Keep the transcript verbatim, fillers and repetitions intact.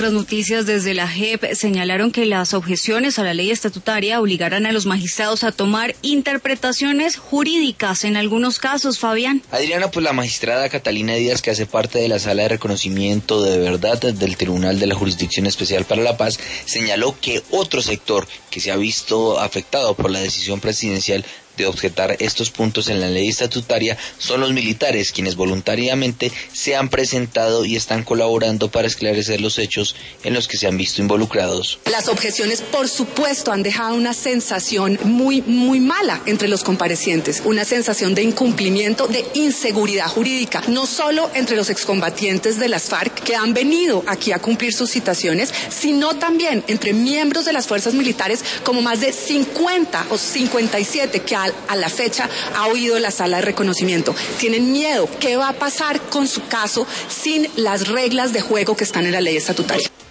Las noticias desde la J E P señalaron que las objeciones a la ley estatutaria obligarán a los magistrados a tomar interpretaciones jurídicas en algunos casos, Fabián. Adriana, pues la magistrada Catalina Díaz, que hace parte de la Sala de Reconocimiento de Verdad del Tribunal de la Jurisdicción Especial para la Paz, señaló que otro sector que se ha visto afectado por la decisión presidencial de objetar estos puntos en la ley estatutaria son los militares, quienes voluntariamente se han presentado y están colaborando para esclarecer los hechos en los que se han visto involucrados. Las objeciones, por supuesto, han dejado una sensación muy, muy mala entre los comparecientes, una sensación de incumplimiento, de inseguridad jurídica, no solo entre los excombatientes de las FARC que han venido aquí a cumplir sus citaciones, sino también entre miembros de las fuerzas militares, como más de cincuenta o cincuenta y siete que a la fecha ha oído la Sala de Reconocimiento. Tienen miedo. ¿Qué va a pasar con su caso sin las reglas de juego que están en la ley estatutaria?